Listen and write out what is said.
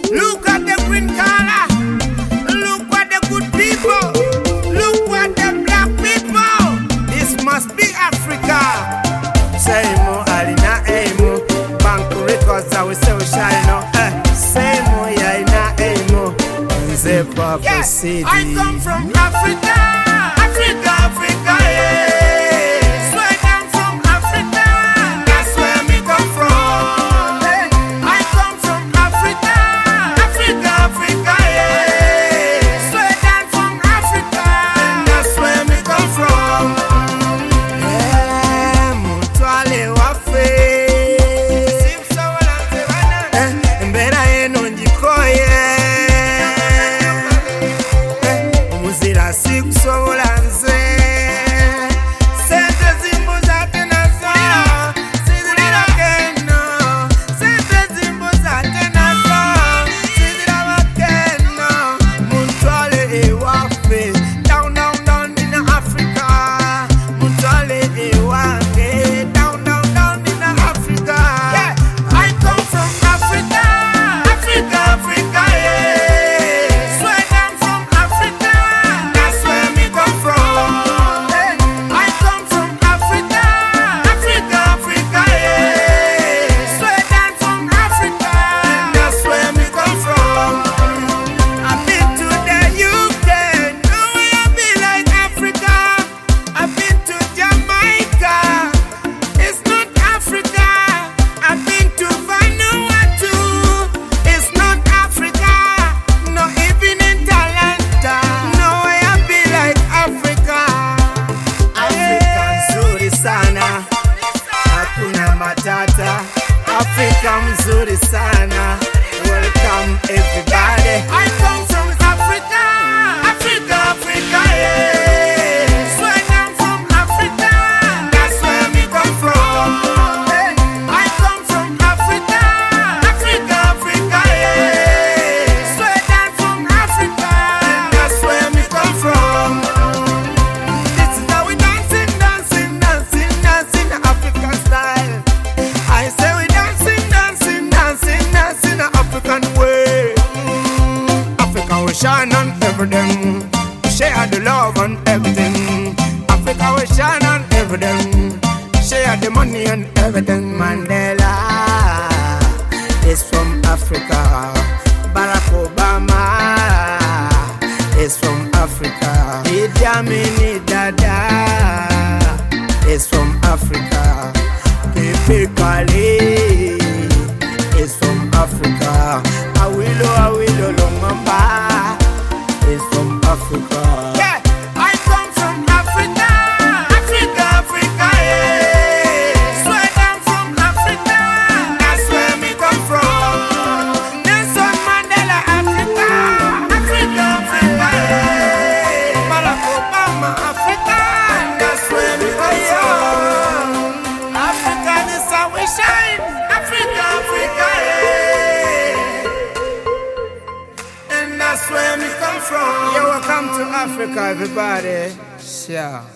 Look at the green color. Look at the good people. Look at the black people. This must be Africa. Same alina emo. Bank records I will say shine no. Same ya ina emo. Nze papa city. I come from Africa. Africa, Africa, yeah. Africa mzuri sana. Welcome everybody. I come from Africa. Africa, Africa, yeah. Swear I'm from Africa. That's where me come from. I come from Africa. Africa, Africa, yeah. Swear I'm from Africa. That's where me come from. This is how we dancing, dancing, dancing, dancing African style. I say we African way. Africa we shine on everything. Share the love and everything. Africa we shine on everything. Share the money and everything. Mandela is from Africa. Barack Obama is from Africa. Idi Amin Dada is from Africa. Pepe Kale is from Africa. Awilo Longamba is from Africa. Yeah, I come from Africa. Africa, Africa, yeah. Swear I'm from Africa. That's where me come from. Nelson Mandela, Africa. Africa, Africa, yeah. Barack Obama, Africa. That's where me come from. Africa, this is how we shine. Africa, Africa, yeah. And that's where me come from. Yeah, welcome to Africa, everybody. Sure.